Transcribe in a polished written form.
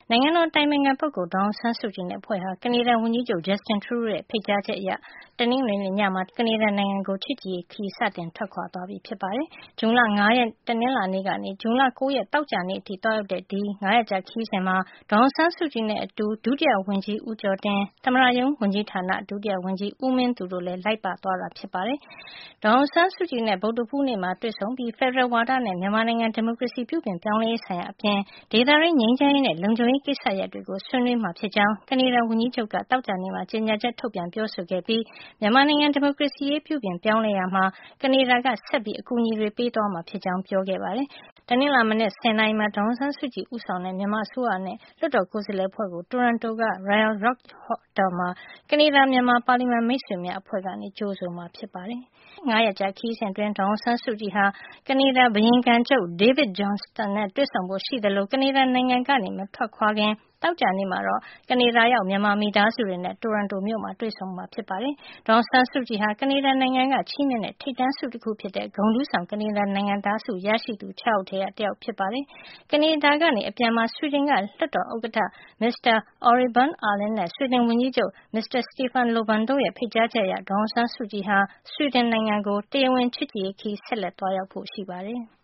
နိုင်ငံတော်တိုင်ပင်ခံပုဂ္ဂိုလ်ဒေါ်အောင်ဆန်းစုကြည်နဲ့အဖွဲ့ဟာကနေဒါဝန်ကြီးချုပ် Justin Trudeau ရဲ့ဖိတ်ကြားချက်အရတနင်္ဂနွေနေ့ညမှာကနေဒါနိုင်ငံကိုချစ်ကြည်ရေးခရီးစတင်ထွက်ခွာသွားပြီဖြစ်ပါတယ်။ဇွန်လ5ရက်တနင်္လာနေ့ကနေဇွန်လ9ရက်တောက်ကြနေ့အထိသွားရောက်တဲ့ဒီ9ရက်ကြာခရီးစဉ်မှာဒေါ်အောင်ဆန်းစုကြည်နဲ့အတူဒုတိယဝန်ကြီးဦးကျော်တင်သမ္မတရုံးဝန်ကြီးဌာနဒုတိယဝန်ကြီးဦးမင်းသူတို့လည်းလိုက်ပါသွားတာဖြစ်ပါတယ်။ဒေါ်အောင်ဆန်းစုကြည်နဲ့ဗုဒ္ဓဟူးနေ့မှာတွေ့ဆုံပြီးဖက်ဒရယ်ဝါဒနဲ့မြန်မာနိုင်ငံဒီမိုကရေစီပြုပြင်ပြောင်းလဲရေးဆိုင်ရာအပြင်ဒေသရင်းငြိမ်းချမ်းရေးနဲ့လုံခြုံရေးကိစ္စရပ်တွေကိုဆွေးနွေးမှာဖြစ်ကြောင်းကနေဒါဝန်ကြီးချုပ်ကတောက်ကြနေ့မှာကြေညာချက်ထုတ်ပြန်ပြောဆိုခဲ့ပြီးမြန်မာနိုင်ငံဒီမိုကရေစီရေးပြုပြင်ပြောင်းလဲရာမှာကနေဒါကဆက်ပြီးအကူအညီတွေပေးသွားမှာဖြစ်ကြောင်းပြောခဲ့ပါတယ်။တနင်္လာမနက်10:00 နာရီမှာဒေါ်အောင်ဆန်းစုကြည်ဦးဆောင်တဲ့မြန်မာအစိုးရနဲ့လွှတ်တော်ကိုယ်စားလှယ်အဖွဲ့ကိုတိုရန်တိုက Royal York Hotel မှာကနေဒါမြန်မာပါလီမန်မိတ်ဆွေများအဖွဲ့ကနေကြိုဆိုမှာဖြစ်ပါတယ်။9ရက်ကြာခရီးစဉ်အတွင်းဒေါ်အောင်ဆန်းစုကြည်ဟာကနေဒါဘုရင်ခံချုပ် David Johnston နဲ့တွေ့ဆုံဖို့ရှိသလိုကနေဒါနိုင်ငံကနေမထွက်ခွာခင်တောက်ကြနေ့မှာတော့ကနေဒါရောက်မြန်မာမိသားစုတွေနဲ့တိုရန်တိုမြို့မှာတွေ့ဆုံမှာဖြစ်ပါတယ်။ဒေါ်အောင်ဆန်းစုကြည်ဟာကနေဒါနိုင်ငံကချီးမြှင့်တဲ့ထိပ်တန်းဆုတစ်ခုဖြစ်တဲ့ဂုဏ်ထူးဆောင်ကနေဒါနိုင်ငံသားဆုရရှိသူ6ယောက်ထဲကတစ်ယောက်ဖြစ်ပါတယ်။ကနေဒါကနေအပြန်မှာဆွီဒင်ကလွှတ်တော်ဥက္ကဋ္ဌ Mr. Orbán Alén နဲ့ဆွီဒင်ဝန်ကြီးချုပ် Mr. Stefan Löfven တို့ရဲ့ဖိတ်ကြားချက်အရဒေါ်အောင်ဆန်းစုကြည်ဟာဆွီဒင်နိုင်ငံကိုတရားဝင်ချစ်ကြည်ရေးခရီးဆက်လက်သွားရောက်ဖို့ရှိပါတယ်။